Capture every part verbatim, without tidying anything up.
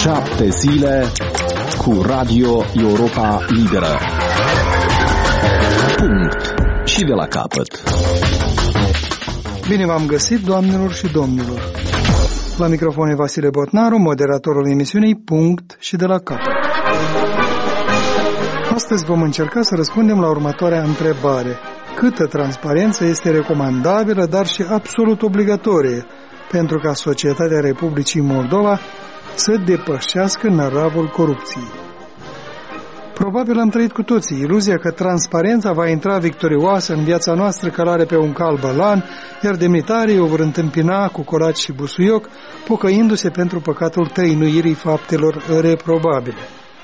Șapte zile cu Radio Europa Liberă. Punct. Și de la capăt. Bine v-am găsit, doamnelor și domnilor. La microfon e Vasile Botnaru, moderatorul emisiunii Punct și de la capăt. Astăzi vom încerca să răspundem la următoarea întrebare. Câtă transparență este recomandabilă, dar și absolut obligatorie, pentru ca societatea Republicii Moldova să depășească năravul corupției? Probabil am trăit cu toții iluzia că transparența va intra victorioasă în viața noastră călare pe un cal bălan, iar demnitarii o vor întâmpina cu colaci și busuioc, pocăindu-se pentru păcatul tăinuirii faptelor reprobabile.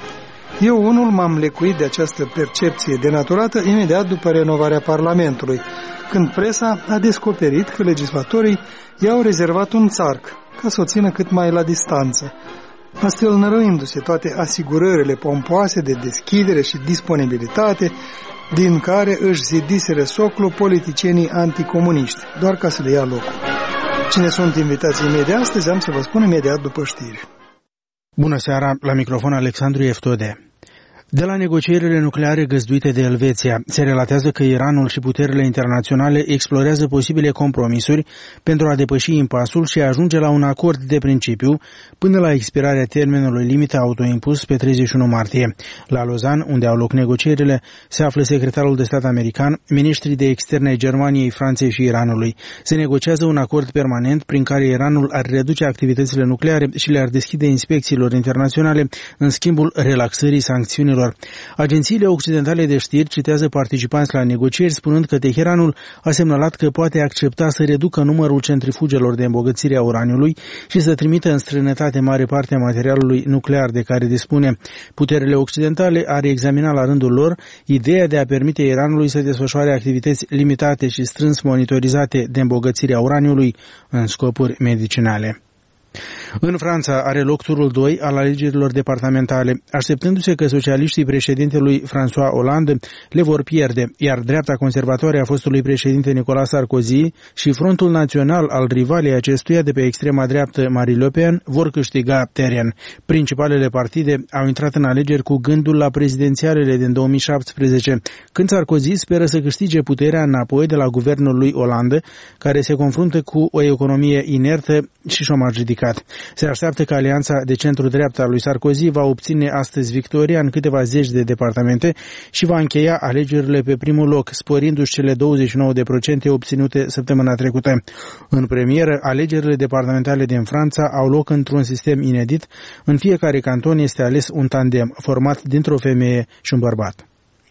Eu unul m-am lecuit de această percepție denaturată imediat după renovarea Parlamentului, când presa a descoperit că legislatorii i-au rezervat un țarc, ca să o țină cât mai la distanță, astfel năruindu-se toate asigurările pompoase de deschidere și disponibilitate din care își zidiseră soclu politicienii anticomuniști, doar ca să le ia locul. Cine sunt invitații mei de astăzi, am să vă spun imediat după știri. Bună seara, la microfon Alexandru Eftode. De la negocierile nucleare găzduite de Elveția, se relatează că Iranul și puterile internaționale explorează posibile compromisuri pentru a depăși impasul și a ajunge la un acord de principiu până la expirarea termenului limită autoimpus pe treizeci și unu martie. La Lausanne, unde au loc negocierile, se află secretarul de stat american, ministrii de externe ai Germaniei, Franței și Iranului. Se negociază un acord permanent prin care Iranul ar reduce activitățile nucleare și le-ar deschide inspecțiilor internaționale în schimbul relaxării sancțiunilor. Agențiile occidentale de știri citează participanți la negocieri spunând că Teheranul a semnalat că poate accepta să reducă numărul centrifugelor de îmbogățire a uraniului și să trimită în străinătate mare parte a materialului nuclear de care dispune. Puterile occidentale ar examina la rândul lor ideea de a permite Iranului să desfășoare activități limitate și strâns monitorizate de îmbogățire a uraniului în scopuri medicinale. În Franța are loc turul doi al alegerilor departamentale, așteptându-se că socialiștii președintelui François Hollande le vor pierde, iar dreapta conservatoare a fostului președinte Nicolas Sarkozy și Frontul Național al rivalei acestuia de pe extrema dreaptă Marine Le Pen vor câștiga teren. Principalele partide au intrat în alegeri cu gândul la prezidențialele din două mii șaptesprezece, când Sarkozy speră să câștige puterea înapoi de la guvernul lui Hollande, care se confruntă cu o economie inertă și șomaj ridicat. Se așteaptă că alianța de centru-dreapta lui Sarkozy va obține astăzi victoria în câteva zeci de departamente și va încheia alegerile pe primul loc, sporindu-și cele douăzeci și nouă la sută obținute săptămâna trecută. În premieră, alegerile departamentale din Franța au loc într-un sistem inedit. În fiecare canton este ales un tandem format dintr-o femeie și un bărbat.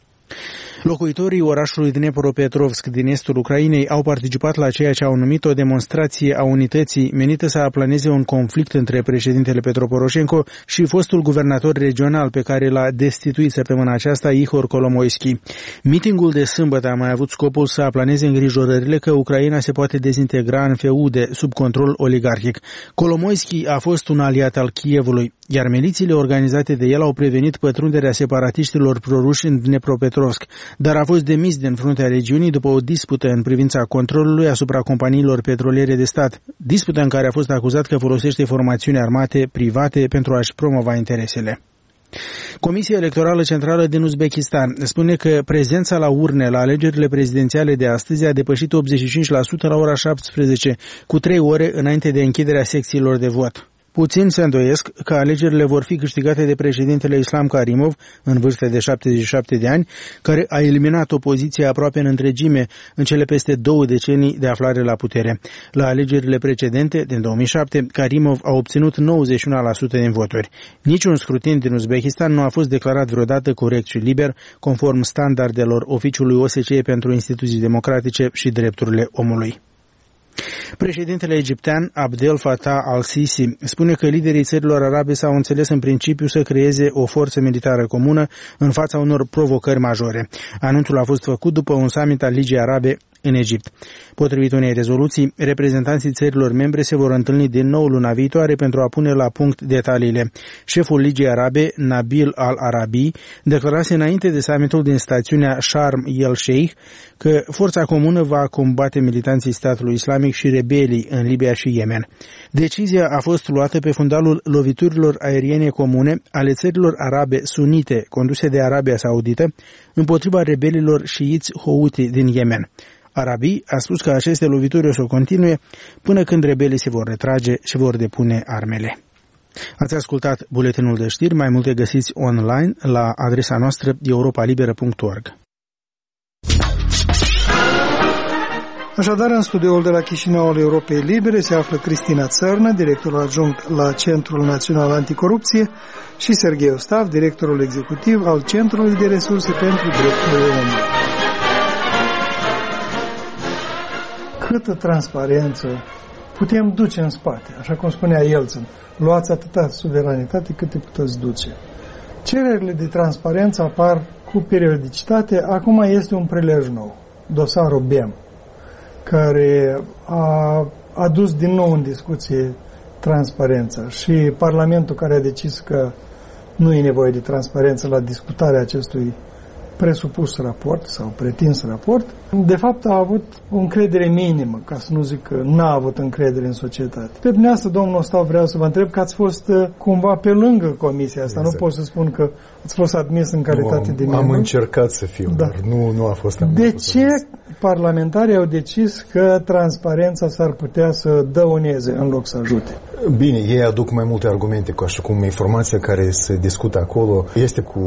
Locuitorii orașului Dnepropetrovsk din estul Ucrainei au participat la ceea ce au numit o demonstrație a unității menită să aplaneze un conflict între președintele Petro Poroșenko și fostul guvernator regional pe care l-a destituit săptămâna aceasta, Ihor Kolomoisky. Mitingul de sâmbătă a mai avut scopul să aplaneze îngrijorările că Ucraina se poate dezintegra în feude sub control oligarhic. Kolomoisky a fost un aliat al Kievului, iar milițiile organizate de el au prevenit pătrunderea separatiștilor proruși în Dnepropetrovsk, dar a fost demis din fruntea regiunii după o dispută în privința controlului asupra companiilor petroliere de stat, dispută în care a fost acuzat că folosește formațiuni armate private pentru a-și promova interesele. Comisia Electorală Centrală din Uzbekistan spune că prezența la urne la alegerile prezidențiale de astăzi a depășit optzeci și cinci la sută la ora șaptesprezece, cu trei ore înainte de închiderea secțiilor de vot. Puțini se îndoiesc că alegerile vor fi câștigate de președintele Islam Karimov, în vârstă de șaptezeci și șapte de ani, care a eliminat opoziția aproape în întregime în cele peste două decenii de aflare la putere. La alegerile precedente, din două mii șapte, Karimov a obținut nouăzeci și unu la sută din voturi. Niciun scrutin din Uzbekistan nu a fost declarat vreodată corect și liber, conform standardelor Oficiului O S C E pentru Instituții Democratice și Drepturile Omului. Președintele egiptean Abdel Fattah al-Sisi spune că liderii țărilor arabe s-au înțeles în principiu să creeze o forță militară comună în fața unor provocări majore. Anunțul a fost făcut după un summit al Ligii Arabe în Egipt. Potrivit unei rezoluții, reprezentanții țărilor membre se vor întâlni din nou luna viitoare pentru a pune la punct detaliile. Șeful Ligii Arabe, Nabil al-Arabi, declarase înainte de summitul din stațiunea Sharm el-Sheikh că forța comună va combate militanții statului islamic și rebelii în Libia și Yemen. Decizia a fost luată pe fundalul loviturilor aeriene comune ale țărilor arabe sunite conduse de Arabia Saudită împotriva rebelilor șiiți Houthi din Yemen. Arabi a spus că aceste lovituri o să continue până când rebelii se vor retrage și vor depune armele. Ați ascultat buletinul de știri, mai multe găsiți online la adresa noastră europa liberă punct org. Așadar, în studioul de la Chișinău al Europei Libere se află Cristina Țărnă, directorul adjunct la Centrul Național Anticorupție, și Serghei Ostav, directorul executiv al Centrului de Resurse pentru Drepturile Omului. Câtă transparență putem duce în spate, așa cum spunea Yeltsin, luați atâta suveranitate cât te puteți duce. Cererile de transparență apar cu periodicitate, acum este un prilej nou, dosarul B E M, care a adus din nou în discuție transparența și Parlamentul care a decis că nu e nevoie de transparență la discutarea acestui presupus raport sau pretins raport, de fapt a avut o încredere minimă, ca să nu zic că n-a avut încredere în societate. Pe dumneavoastră, domnul Ostav, vreau să vă întreb că ați fost cumva pe lângă comisia asta, exact. Nu pot să spun că ați fost admis în calitate nu, de membru. Am încercat să fiu, da. Dar nu, nu a fost. De ce parlamentarii au decis că transparența s-ar putea să dăuneze în loc să ajute? Bine, ei aduc mai multe argumente, ca și cum informația care se discută acolo este cu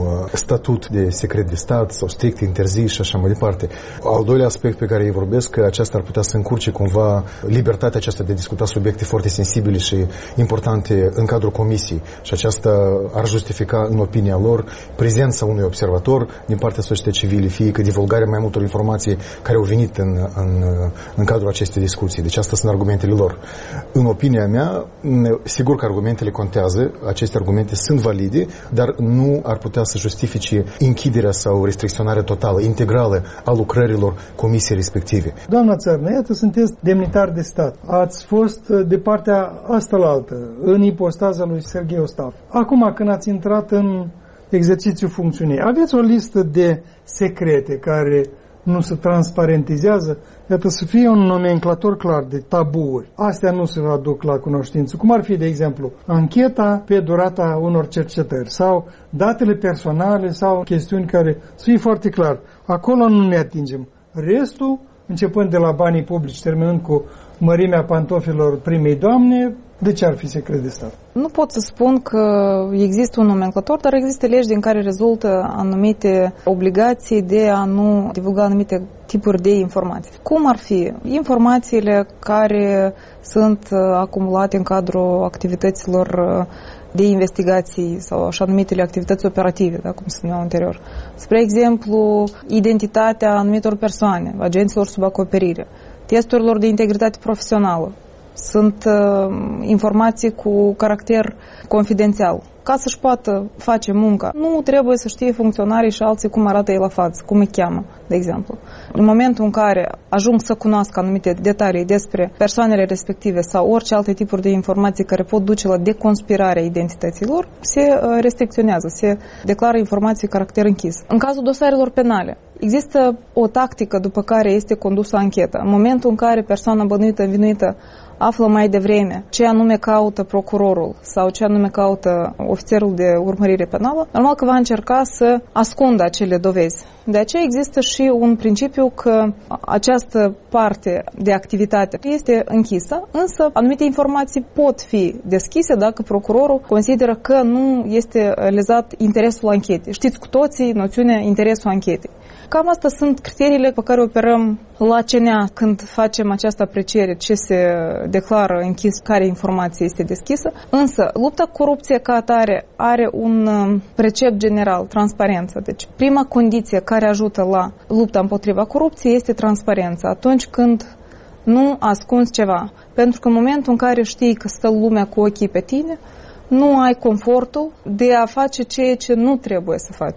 statut de secret de stat sau strict interzis și așa mai departe. Al doilea aspect pe care îi vorbesc, că aceasta ar putea să încurce cumva libertatea aceasta de a discuta subiecte foarte sensibile și importante în cadrul comisiei. Și aceasta ar justifica, în opinia lor, prezența unui observator din partea societății civile, fie că divulgarea mai multor informații care au venit în, în, în cadrul acestei discuții. Deci astea sunt argumentele lor. În opinia mea, sigur că argumentele contează, aceste argumente sunt valide, dar nu ar putea să justifice închiderea sau restricționarea totală, integrală a lucrărilor comisiei respective. Doamna Țărnă, iată, sunteți demnitar de stat. Ați fost de partea asta la altă, în ipostaza lui Serghei Ostav. Acum, când ați intrat în exercițiul funcțiunii, aveți o listă de secrete care nu se transparentizează, iată să fie un nomenclator clar de tabuuri. Astea nu se aduc la cunoștință. Cum ar fi, de exemplu, ancheta pe durata unor cercetări sau datele personale sau chestiuni care să fie foarte clar. Acolo nu ne atingem. Restul, începând de la banii publici, terminând cu mărimea pantofilor primei doamne, de ce ar fi secret de stat? Nu pot să spun că există un nomenclator, dar există legi din care rezultă anumite obligații de a nu divulga anumite tipuri de informații. Cum ar fi? Informațiile care sunt acumulate în cadrul activităților de investigații sau așa numitele activități operative, da, cum se numeau anterior. Spre exemplu, identitatea anumitor persoane, agenților sub acoperire, testurilor de integritate profesională. Sunt uh, informații cu caracter confidențial. Ca să-și poată face munca, nu trebuie să știe funcționarii și alții cum arată ei la față, cum îi cheamă, de exemplu. În momentul în care ajung să cunoască anumite detalii despre persoanele respective sau orice alte tipuri de informații care pot duce la deconspirarea identităților, se uh, restricționează, se declară informații caracter închis. În cazul dosarelor penale, există o tactică după care este condusă ancheta. În momentul în care persoana bănuită, învinuită, află mai devreme ce anume caută procurorul sau ce anume caută ofițerul de urmărire penală, normal că va încerca să ascundă acele dovezi. De aceea există și un principiu că această parte de activitate este închisă, însă anumite informații pot fi deschise dacă procurorul consideră că nu este lezat interesul anchetei. Știți cu toții noțiunea interesul anchetei. Cam astea sunt criteriile pe care operăm la C N A când facem această apreciere, ce se declară închis, care informație este deschisă. Însă, lupta cu corupție ca atare are un precept general, transparență. Deci, prima condiție care ajută la lupta împotriva corupției este transparența. Atunci când nu ascunzi ceva. Pentru că în momentul în care știi că stă lumea cu ochii pe tine, nu ai confortul de a face ceea ce nu trebuie să faci.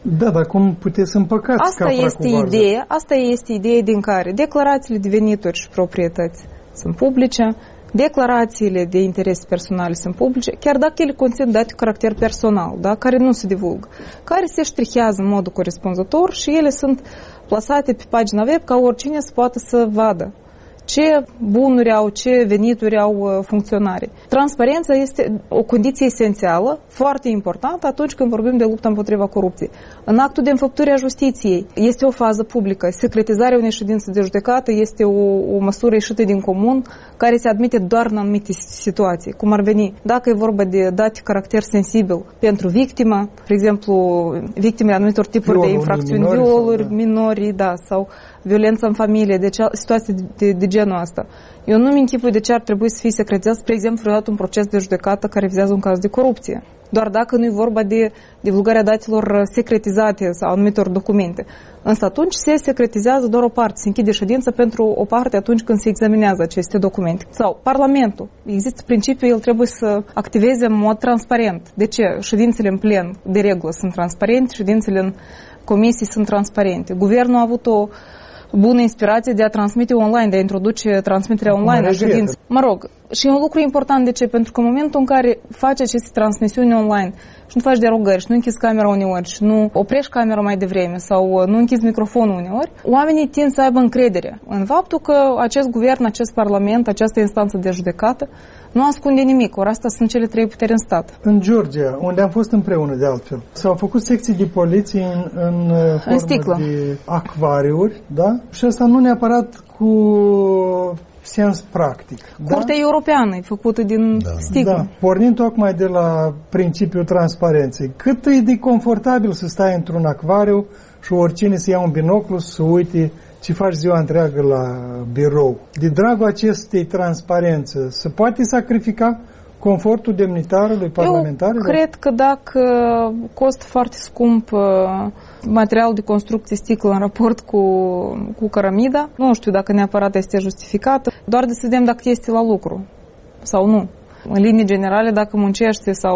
Da, dar cum puteți să împăcați asta este ideea, asta este ideea din care declarațiile de venituri și proprietăți sunt publice, declarațiile de interese personale sunt publice, chiar dacă ele conțin date cu caracter personal, da, care nu se divulgă, care se ștrihează în modul corespunzător și ele sunt plasate pe pagina web ca oricine să poată să vadă ce bunuri au, ce venituri au funcționarii. Transparența este o condiție esențială, foarte importantă atunci când vorbim de luptă împotriva corupției. În actul de înfăptură a justiției este o fază publică. Secretizarea unei ședințe de judecată este o, o măsură ieșită din comun care se admite doar în anumite situații. Cum ar veni, dacă e vorba de date caracter sensibil pentru victimă, de exemplu, victimele anumitor tipuri violuri, de infracțiuni, minori, violuri, sau, da. minori, da, sau violență în familie, deci situații de, de, de genul ăsta. Eu nu-mi închipui de ce ar trebui să fie secretizat, spre exemplu, vreodată un proces de judecată care vizează un caz de corupție. Doar dacă nu e vorba de divulgarea datelor secretizate sau anumitor documente. Însă atunci se secretizează doar o parte, se închide ședința pentru o parte atunci când se examinează aceste documente. Sau Parlamentul. Există principiul, el trebuie să activeze în mod transparent. De ce? Ședințele în plen, de regulă, sunt transparente, ședințele în comisii sunt transparente. Guvernul a avut o bună inspirație de a transmite online, de a introduce transmiterea online a ședinței. Mă rog, și e un lucru important. De ce? Pentru că în momentul în care faci aceste transmisiuni online și nu faci derogări și nu închizi camera uneori și nu oprești camera mai devreme sau nu închizi microfonul uneori, oamenii tind să aibă încredere în faptul că acest guvern, acest parlament, această instanță de judecată nu ascunde nimic, ori asta sunt cele trei puteri în stat. În Georgia, unde am fost împreună de altfel, s-au făcut secții de poliție în, în, în sticlă, de acvariuri, da? Și asta nu neapărat cu sens practic. Curtea da? Europeană e făcută din da. sticlă. Da, pornind tocmai de la principiul transparenței. Cât e de confortabil să stai într-un acvariu și oricine să ia un binoclu să uite ce faci ziua întreagă la birou. De dragul acestei transparențe, se poate sacrifica confortul demnitarului parlamentarilor? Eu cred că dacă costă foarte scump materialul de construcție sticlă în raport cu, cu cărămida, nu știu dacă neapărat este justificată, doar de să vedem dacă este la lucru sau nu. În linii generale, dacă muncește sau...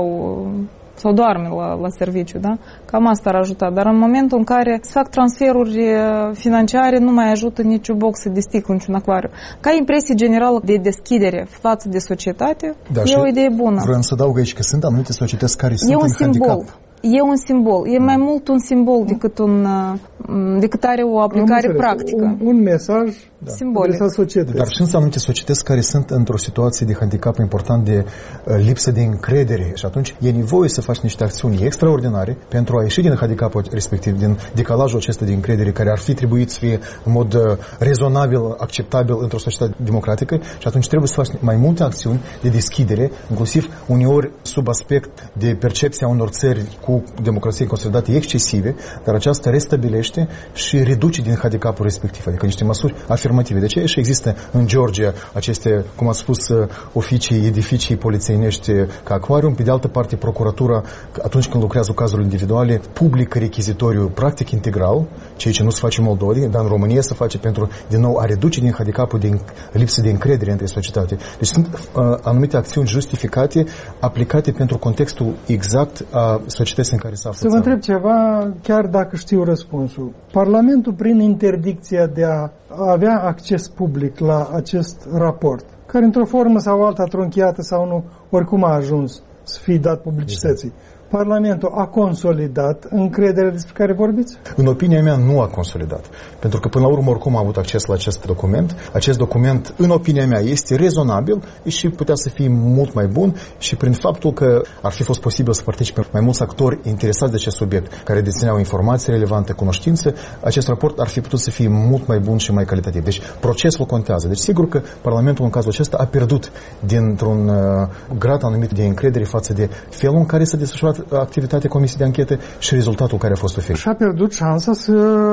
sau doarme la, la serviciu, da? Cam asta ar ajuta. Dar în momentul în care se fac transferuri financiare, nu mai ajută nicio boxă de sticlă, niciun acvariu. Ca impresie generală de deschidere față de societate, da, e o idee bună. Vreau să adaug aici că sunt anumite societăți care e sunt în simbol. handicap. E un simbol. E mai mult un simbol decât, un, decât are o aplicare practică. Un, un mesaj da, simbolic. Societății. Dar sunt anumite societăți care sunt într-o situație de handicap important, de uh, lipsă de încredere. Și atunci e nevoie să faci niște acțiuni extraordinare pentru a ieși din handicapul respectiv, din decalajul acesta de încredere care ar fi trebuit să fie în mod uh, rezonabil, acceptabil într-o societate democratică. Și atunci trebuie să faci mai multe acțiuni de deschidere, inclusiv uneori sub aspect de percepția unor țări cu democrație consolidate excesive, dar aceasta restabilește și reduce din handicapul respectiv, adică niște măsuri afirmative. De aceea și există în Georgia aceste, cum ați spus, oficii, edificii polițienești ca acvarium, pe de altă parte procuratura, atunci când lucrează cazurile individuale, publică rechizitoriu practic integral, ceea ce nu se face în Moldova, dar în România se face pentru, din nou, a reduce din handicapul de lipsă de încredere între societate. Deci sunt uh, anumite acțiuni justificate, aplicate pentru contextul exact a societății în care se află. Să vă întreb ceva, chiar dacă știu răspunsul. Parlamentul, prin interdicția de a avea acces public la acest raport, care într-o formă sau alta, trunchiată sau nu, oricum a ajuns să fie dat publicității, exact. Parlamentul a consolidat încrederea despre care vorbiți? În opinia mea, nu a consolidat. Pentru că, până la urmă, oricum a avut acces la acest document. Acest document, în opinia mea, este rezonabil și putea să fie mult mai bun și prin faptul că ar fi fost posibil să participe mai mulți actori interesați de acest subiect, care dețineau informații relevante, cunoștințe, acest raport ar fi putut să fie mult mai bun și mai calitativ. Deci, procesul contează. Deci, sigur că Parlamentul, în cazul acesta, a pierdut dintr-un uh, grad anumit de încredere față de felul în care s-a desfășurat activitatea Comisiei de Anchetă și rezultatul care a fost oferit. Și a pierdut șansa să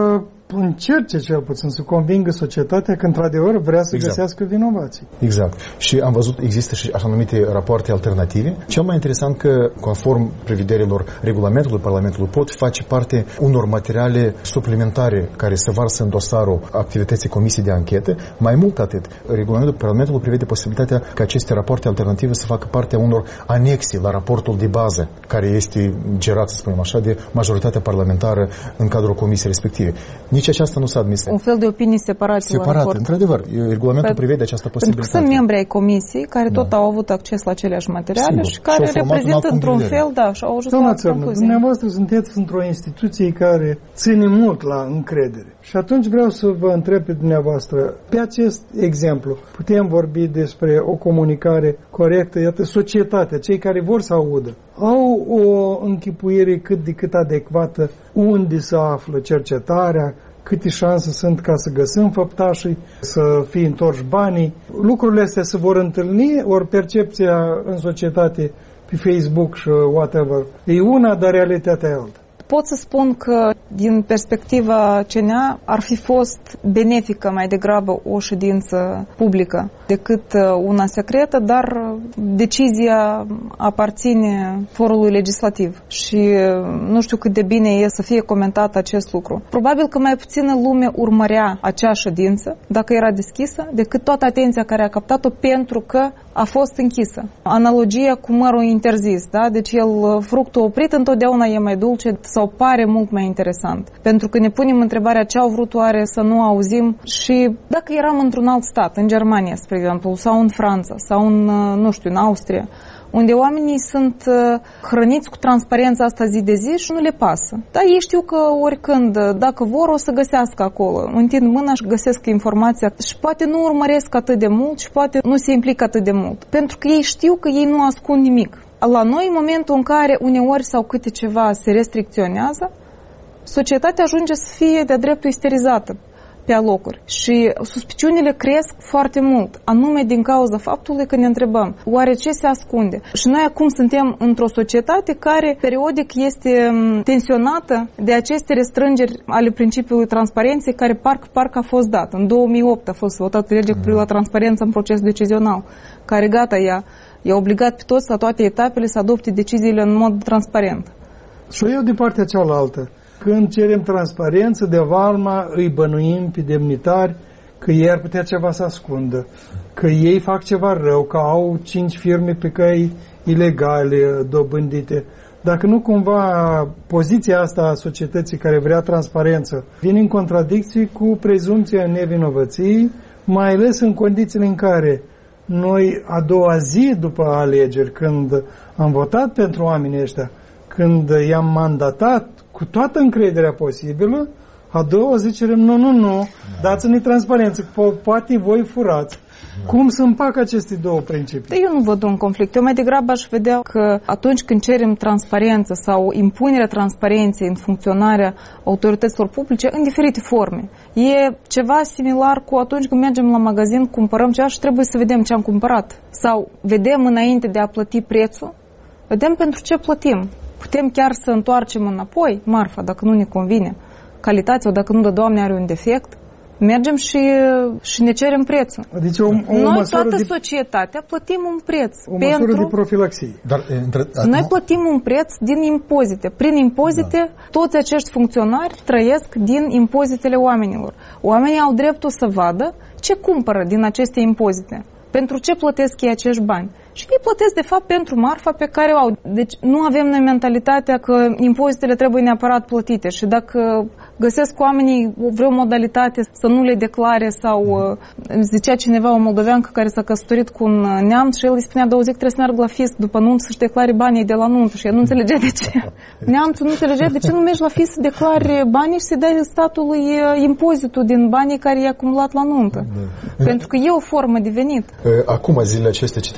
încerce cel puțin să convingă societatea că într-adevăr vrea să exact. găsească vinovații. Exact. Și am văzut, există și așa numite rapoarte alternative. Cel mai interesant că, conform prevederilor regulamentului Parlamentului, pot face parte unor materiale suplimentare care se varsă în dosarul activității Comisiei de Anchetă. Mai mult atât, regulamentul Parlamentului prevede posibilitatea ca aceste rapoarte alternative să facă parte a unor anexe la raportul de bază, care este gerat, să spunem așa, de majoritatea parlamentară în cadrul comisiei respective. Nici aceasta nu s-a admis. Un fel de opinii separate. Separate, într-adevăr. Regulamentul Pe, prevede această posibilitate. Pentru că sunt membri ai comisiei care da. tot au avut acces la aceleași materiale Sigur. și care și reprezintă într-un fel, da, și au ajuns la concluzie. Dumneavoastră sunteți într-o instituție care ține mult la încredere. Și atunci vreau să vă întreb pe dumneavoastră, pe acest exemplu, putem vorbi despre o comunicare corectă, iată, societatea, cei care vor să audă, au o închipuire cât de cât adecvată unde se află cercetarea, câte șanse sunt ca să găsim făptașii, să fie întorși banii. Lucrurile astea se vor întâlni, ori percepția în societate pe Facebook și whatever e una, dar realitatea e alta. Pot să spun că, din perspectiva C N A, ar fi fost benefică mai degrabă o ședință publică decât una secretă, dar decizia aparține forului legislativ și nu știu cât de bine e să fie comentat acest lucru. Probabil că mai puțină lume urmărea acea ședință, dacă era deschisă, decât toată atenția care a captat-o pentru că a fost închisă. Analogia cu mărul interzis, da? Deci el, fructul oprit întotdeauna e mai dulce sau pare mult mai interesant. Pentru că ne punem întrebarea ce au vrut oare să nu auzim și dacă eram într-un alt stat, în Germania, spre exemplu, sau în Franța, sau în, nu știu, în Austria, unde oamenii sunt hrăniți cu transparența asta zi de zi și nu le pasă. Dar ei știu că oricând, dacă vor, o să găsească acolo. Întind mâna și găsesc informația și poate nu urmăresc atât de mult și poate nu se implică atât de mult. Pentru că ei știu că ei nu ascund nimic. La noi, în momentul în care uneori sau câte ceva se restricționează, societatea ajunge să fie de-a dreptul isterizată pe alocuri. Și suspiciunile cresc foarte mult, anume din cauza faptului că ne întrebăm, oare ce se ascunde? Și noi acum suntem într-o societate care periodic este tensionată de aceste restrângeri ale principiului transparenței care parcă, parcă a fost dat. În două mii opt a fost votată legea cu privire la transparență în procesul decizional, care gata, i-a, i-a obligat pe toți la toate etapele să adopte deciziile în mod transparent. Și eu de partea cealaltă. Când cerem transparență, de varma îi bănuim pe demnitari că ei ar putea ceva să ascundă, că ei fac ceva rău, că au cinci firme pe căi ilegale dobândite. Dacă nu cumva poziția asta a societății care vrea transparență vine în contradicție cu prezumția nevinovăției, mai ales în condițiile în care noi a doua zi după alegeri, când am votat pentru oamenii ăștia, când i-am mandatat cu toată încrederea posibilă, a doua zi cerem, nu, nu, nu, dați-ne transparență, po- poate voi furați. Cum să împac aceste două principii? Eu nu văd un conflict. Eu mai degrabă aș vedea că atunci când cerem transparență sau impunerea transparenței în funcționarea autorităților publice, în diferite forme, e ceva similar cu atunci când mergem la magazin, cumpărăm ceva și trebuie să vedem ce am cumpărat. Sau vedem înainte de a plăti prețul, vedem pentru ce plătim. Putem chiar să întoarcem înapoi marfa dacă nu ne convine calitatea sau dacă nu de Doamne are un defect. Mergem și, și ne cerem prețul. Deci o, o Noi, toată de, societatea, plătim un preț. O pentru... măsură de profilaxie. Dar, între... Noi plătim un preț din impozite. Prin impozite, da. Toți acești funcționari trăiesc din impozitele oamenilor. Oamenii au dreptul să vadă ce cumpără din aceste impozite. Pentru ce plătesc ei acești bani. Și ei plătesc, de fapt, pentru marfa pe care o au. Deci nu avem noi mentalitatea că impozitele trebuie neapărat plătite și dacă găsesc oamenii vreo modalitate să nu le declare sau zicea cineva, o moldoveancă care s-a căsătorit cu un neamț și el îi spunea, două zi că trebuie să meargă la fis după nuntă să-și declare banii de la nuntă și el nu înțelegea de ce. Neamțul nu înțelegea de ce nu mergi la fis să declare banii și să dai statului impozitul din banii care i-a acumulat la nuntă. Da. Pentru că e o formă de venit. Acum, zilele acestea, citeam cartea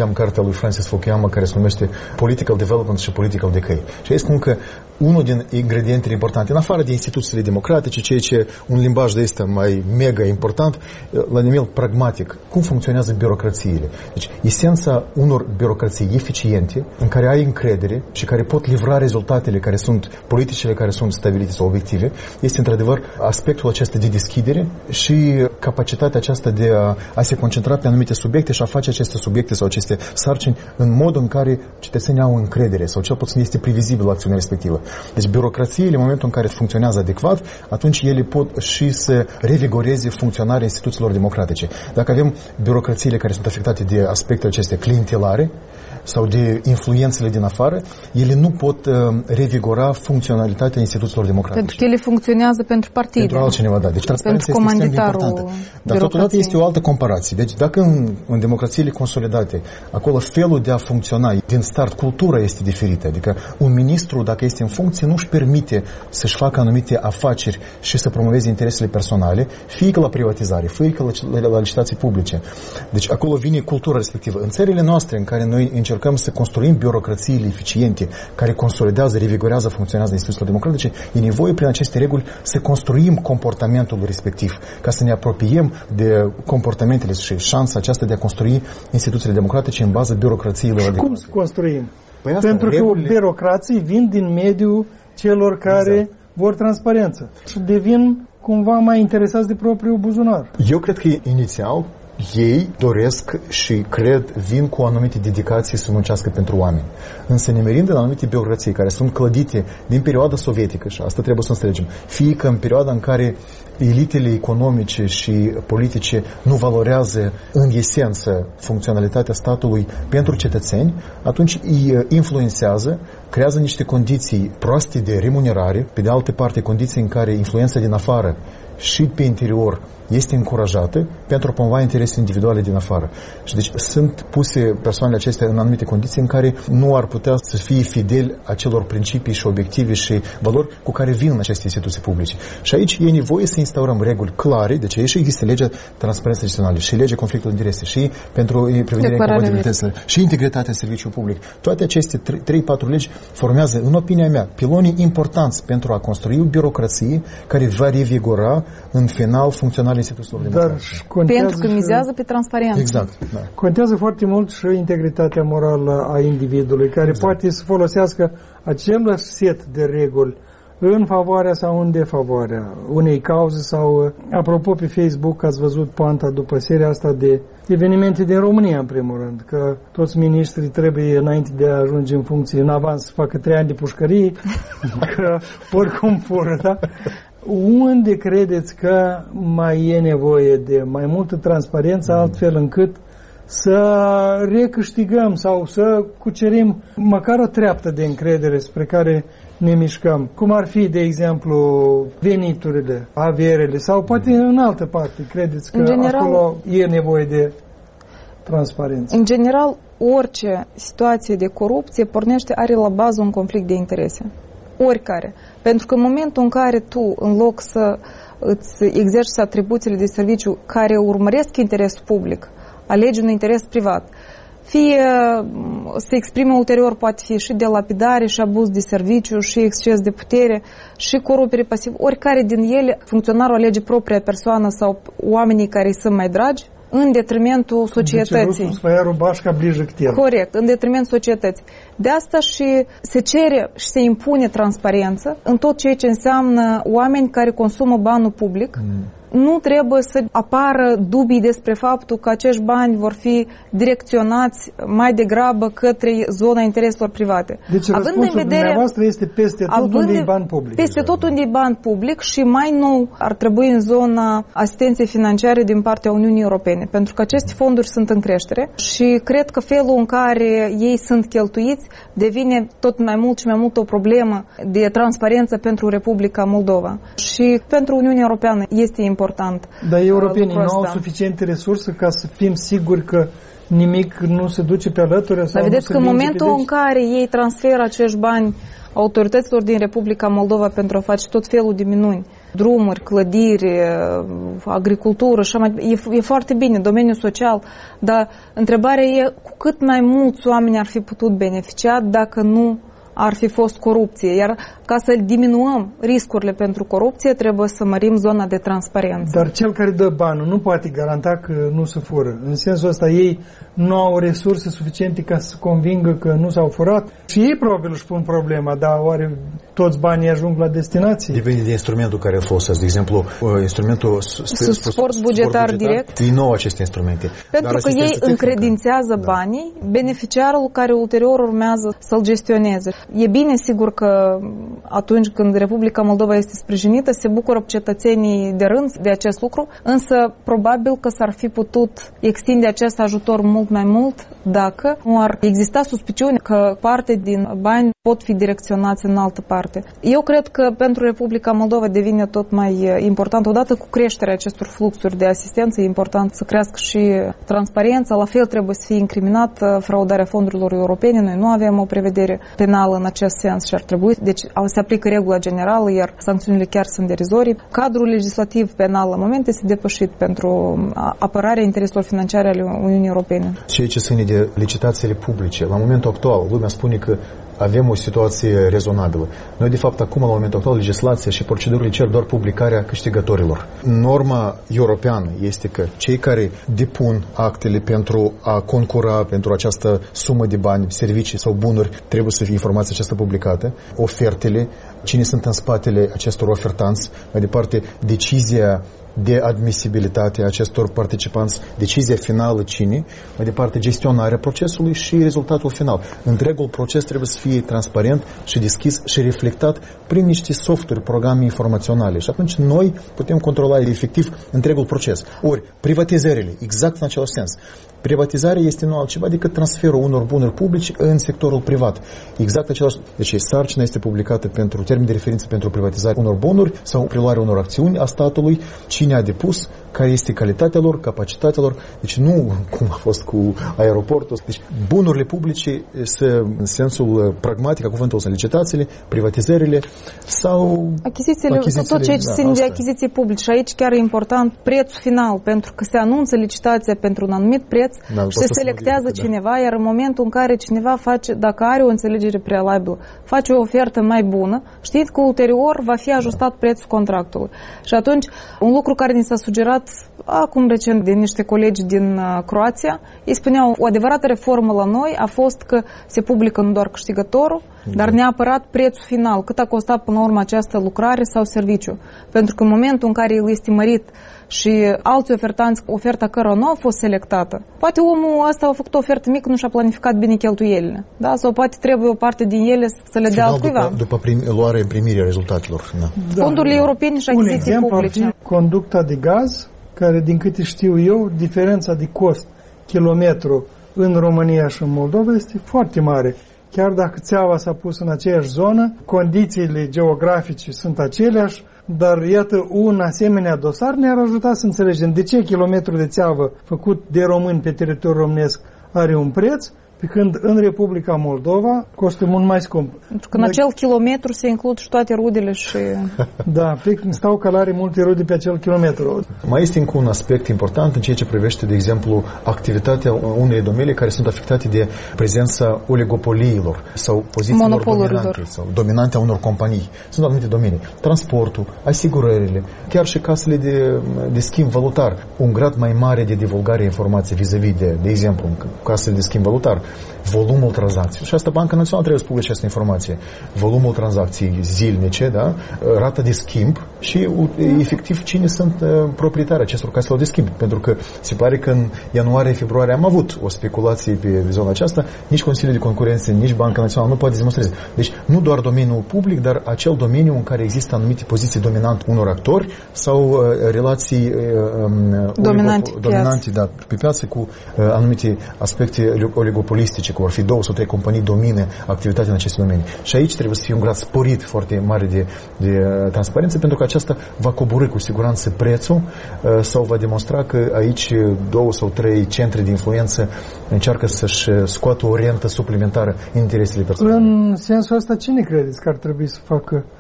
lui Francis Fukuyama care se numește Political Development și Political Decay. Și ei spun că unul din ingredientele importante, în afară de instituțiile democratice, ceea ce un limbaj de ăsta mai mega important, la nivel pragmatic, cum funcționează birocrațiile. Deci, esența unor birocrații eficiente, în care ai încredere și care pot livra rezultatele care sunt, politicile care sunt stabilite sau obiective, este într-adevăr aspectul acesta de deschidere și capacitatea aceasta de a, a se concentra pe anumite subiecte și a face aceste subiecte sau aceste sarcini în modul în care cetățenii au încredere sau cel puțin este previzibil acțiunea respectivă. Deci birocrațiile, în momentul în care funcționează adecvat, atunci ele pot și să revigoreze funcționarea instituțiilor democratice. Dacă avem birocrațiile care sunt afectate de aspectele acestea clientelare sau de influențele din afară, ele nu pot uh, revigora funcționalitatea instituțiilor democratice. Pentru că ele funcționează pentru partide. Pentru altcineva, da. Deci transparența este extrem de importantă. Dar totodată este o altă comparație. Deci dacă în, în democrațiile consolidate, acolo felul de a funcționa, din start, cultura este diferită. Adică un ministru, dacă este în funcție, nu își permite să-și facă anumite afaceri și să promoveze interesele personale, fie că la privatizare, fie că la, la, la licitații publice. Deci acolo vine cultura respectivă. În țările noastre, în care noi încercăm să construim birocrațiile eficiente care consolidează, revigorează, funcționează instituțiile democratice, e nevoie prin aceste reguli să construim comportamentul respectiv, ca să ne apropiem de comportamentele și șansa aceasta de a construi instituțiile democratice în bază birocrațiilor adecvate. Cum să construim? Păi asta, Pentru regulile... că birocrații vin din mediul celor care exact. vor transparență și devin cumva mai interesați de propriul buzunar. Eu cred că inițial ei doresc și cred, vin cu o anumită dedicație să muncească pentru oameni. Însă nimerind în anumite birocrații care sunt clădite din perioada sovietică, și asta trebuie să înțelegem, fie că în perioada în care elitele economice și politice nu valorează în esență funcționalitatea statului pentru cetățeni, atunci îi influențează, creează niște condiții proaste de remunerare, pe de altă parte condiții în care influența din afară și pe interior este încurajată pentru a promova interesele individuale din afară. Și deci sunt puse persoanele acestea în anumite condiții în care nu ar putea să fie fideli acelor principii și obiective și valori cu care vin în aceste instituții publice. Și aici e nevoie să instaurăm reguli clare, deci aici există legea transparenței instituționale și legea conflictului de interese și pentru prevenirea incompatibilităților și integritatea serviciului public. Toate aceste trei patru legi formează, în opinia mea, pilonii importanți pentru a construi o birocrație care va revigora în final funcționarea instituțiilor democratice. Pentru că mizează pe transparență. Exact. Da. Contează foarte mult și integritatea morală a individului, care exact. poate să folosească același set de reguli în favoarea sau în defavoarea unei cauze sau, apropo, pe Facebook ați văzut panta după seria asta de evenimente din România, în primul rând, că toți miniștrii trebuie, înainte de a ajunge în funcție, în avans să facă trei ani de pușcărie, că oricum fură, da? Unde credeți că mai e nevoie de mai multă transparență, mm. altfel încât să recâștigăm sau să cucerim măcar o treaptă de încredere spre care ne mișcăm? Cum ar fi, de exemplu, veniturile, avierele sau poate mm. în altă parte, credeți că în general, acolo e nevoie de transparență? În general, orice situație de corupție pornește, are la bază un conflict de interese. Oricare. Pentru că în momentul în care tu, în loc să îți exerci atribuțiile de serviciu care urmăresc interesul public, alegi un interes privat, fie se exprime ulterior, poate fi și de lapidare, și abuz de serviciu, și exces de putere, și corupere pasivă, oricare din ele, funcționarul alege propria persoană sau oamenii care îi sunt mai dragi, în detrimentul societății. Corect, în detrimentul societății. De asta și se cere și se impune transparență în tot ceea ce înseamnă oameni care consumă banul public. Mm. Nu trebuie să apară dubii despre faptul că acești bani vor fi direcționați mai degrabă către zona intereselor private. Deci având răspunsul în vedere, dumneavoastră este peste tot unde e ban public. Peste tot unde e ban public și mai nou ar trebui în zona asistenței financiare din partea Uniunii Europene, pentru că aceste fonduri sunt în creștere și cred că felul în care ei sunt cheltuiți devine tot mai mult și mai mult o problemă de transparență pentru Republica Moldova. Și pentru Uniunea Europeană este important. Dar europenii nu au suficiente resurse ca să fim siguri că nimic nu se duce pe alături? Dar vedeți că în momentul în care ei transferă acești bani autorităților din Republica Moldova pentru a face tot felul de minuni drumuri, clădiri, agricultură, și mai, e, e foarte bine, domeniul social, dar întrebarea e cu cât mai mulți oameni ar fi putut beneficia dacă nu ar fi fost corupție. Iar ca să diminuăm riscurile pentru corupție, trebuie să mărim zona de transparență. Dar cel care dă banul nu poate garanta că nu se fură. În sensul ăsta, ei nu au resurse suficiente ca să convingă că nu s-au furat. Și ei probabil își pun problema, dar oare toți banii ajung la destinație? Depinde de instrumentul care îl folosesc. De exemplu, instrumentul sport bugetar direct. Din nou aceste instrumente. Pentru că ei încredințează da. banii beneficiarul care ulterior urmează să-l gestioneze. E bine, sigur, că atunci când Republica Moldova este sprijinită, se bucură cetățenii de rând de acest lucru, însă probabil că s-ar fi putut extinde acest ajutor mult mai mult dacă nu ar exista suspiciuni că parte din bani pot fi direcționați în altă parte. Eu cred că pentru Republica Moldova devine tot mai important, odată cu creșterea acestor fluxuri de asistență, e important să crească și transparența, la fel trebuie să fie incriminată fraudarea fondurilor europene. Noi nu avem o prevedere penală în acest sens și ar trebui, deci se aplică regula generală, iar sancțiunile chiar sunt derizorii. Cadrul legislativ penal la moment este depășit pentru apărarea intereselor financiare ale Uniunii Europene. Ceea ce ține de licitațiile publice, la momentul actual, lumea spune că avem o situație rezonabilă. Noi, de fapt, acum, la momentul actual, legislația și procedurile cer doar publicarea câștigătorilor. Norma europeană este că cei care depun actele pentru a concura pentru această sumă de bani, servicii sau bunuri, trebuie să fie informația aceasta publicată, ofertele, cine sunt în spatele acestor ofertanți, mai departe, decizia de admisibilitate a acestor participanți, decizia finală cine, mai departe gestionarea procesului și rezultatul final. Întregul proces trebuie să fie transparent și deschis și reflectat prin niște softuri, programe informaționale. Și atunci noi putem controla efectiv întregul proces. Ori privatizările, exact în același sens. Privatizarea este nu altceva decât transferul unor bunuri publice în sectorul privat. Exact același. Deci sarcina este publicată pentru termen de referință pentru privatizarea unor bunuri sau preluarea unor acțiuni a statului, cine a depus, care este calitatea lor, capacitatea lor. Deci nu cum a fost cu aeroportul. Deci bunurile publice să, în sensul pragmatic a cuvântului, sunt licitațiile, privatizările sau achizițiile, tot ceea ce ține de achiziții publice. Și aici chiar e important prețul final, pentru că se anunță licitația pentru un anumit preț da, și se selectează cineva, da. Iar în momentul în care cineva face, dacă are o înțelegere prealabilă, face o ofertă mai bună, știți că ulterior va fi ajustat prețul contractului. Și atunci, un lucru care ni s-a sugerat acum recent de niște colegi din Croația, ei spuneau, o adevărată reformă la noi a fost că se publică nu doar câștigătorul, da. Dar neapărat prețul final, cât a costat până la urmă această lucrare sau serviciu. Pentru că în momentul în care el este mărit și alți ofertanți, oferta cărora nu a fost selectată, poate omul ăsta a făcut o ofertă mică, nu și-a planificat bine cheltuielile. Da? Sau poate trebuie o parte din ele să le dea altcuiva. După, după prim, luarea în primirea rezultatelor. Da. Da. Fondurile europene și achiziții publice. Un exemplu, conducta de gaz, care, din câte știu eu, diferența de cost kilometru în România și în Moldova este foarte mare. Chiar dacă țeava s-a pus în aceeași zonă, condițiile geografice sunt aceleași, dar iată, un asemenea dosar ne-ar ajuta să înțelegem de ce kilometru de țeavă făcut de români pe teritoriul românesc are un preț, pe când în Republica Moldova costă mult mai scump. Pentru că în acel kilometru se includ și toate rudele și... Da, stau călare multe rude pe acel kilometru. Mai este încă un aspect important în ceea ce privește, de exemplu, activitatea unei domenii care sunt afectate de prezența oligopoliilor sau pozițiilor dominante sau dominante a unor companii. Sunt anumite domenii. Transportul, asigurările, chiar și casele de, de schimb valutar. Un grad mai mare de divulgare a informației vis-a-vis de, de exemplu, casele de schimb valutar, volumul tranzacției. Și asta Banca Națională trebuie să publice această informație. Volumul tranzacției zilnice, da? Rata de schimb și efectiv cine sunt proprietarii acestor caselor de schimb. Pentru că se pare că în ianuarie-februarie am avut o speculație pe zona aceasta, nici Consiliul de Concurență, nici Banca Națională nu poate demonstreze. Deci nu doar domeniul public, dar acel domeniu în care există anumite poziții dominante unor actori sau uh, relații uh, dominante, oligo- dominante da, pe piață cu uh, anumite aspecte oligopolistice, cum ar fi două sau trei companii domine activitatea în aceste domenii. Și aici trebuie să fie un grad sporit foarte mare de, de transparență, pentru că aceasta va coborî cu siguranță prețul uh, sau va demonstra că aici două sau trei centre de influență încearcă să-și scoată o rentă suplimentară în interesele persoanelor. În sensul ăsta, cine credeți că ar trebui să facă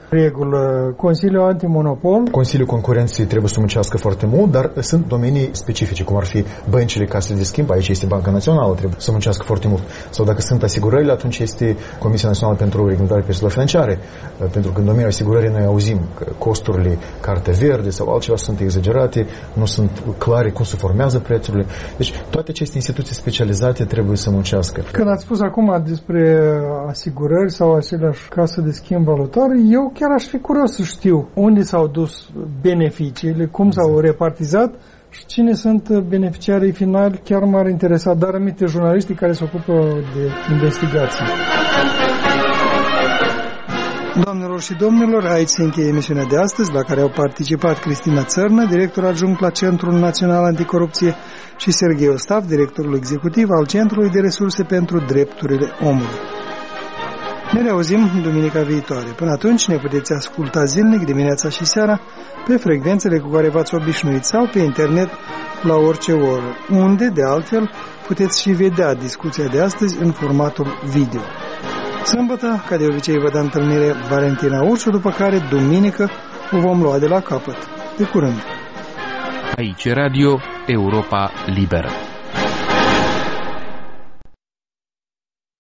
regulă. Consiliul Antimonopol. Consiliul Concurenței trebuie să muncească foarte mult, dar sunt domenii specifice, cum ar fi băncile, casele de schimb, aici este Banca Națională, trebuie să muncească foarte mult. Sau dacă sunt asigurările, atunci este Comisia Națională pentru Reglementare Piețelor Financiare, pentru că în domeniul asigurării noi auzim că costurile carte verde sau altceva sunt exagerate, nu sunt clare cum se formează prețurile. Deci toate aceste instituții specializate trebuie să muncească. Când ați spus acum despre asigurări sau aceleași case de schimb valutare, eu chiar aș fi curios să știu unde s-au dus beneficiile, cum s-au repartizat și cine sunt beneficiarii finali. Chiar m-ar interesa, dar aminte jurnaliștii care se ocupă de investigații. Doamnelor și domnilor, aici se încheie emisiunea de astăzi, la care au participat Cristina Țărnă, director adjunct la Centrul Național Anticorupție, și Serghei Ostaf, directorul executiv al Centrului de Resurse pentru Drepturile Omului. Ne reauzim duminica viitoare. Până atunci ne puteți asculta zilnic, dimineața și seara, pe frecvențele cu care v-ați obișnuit sau pe internet la orice oră, unde, de altfel, puteți și vedea discuția de astăzi în formatul video. Sâmbătă, ca de obicei, vă dă întâlnire Valentina Ursu, după care, duminică, o vom lua de la capăt. De curând! Aici Radio Europa Liberă.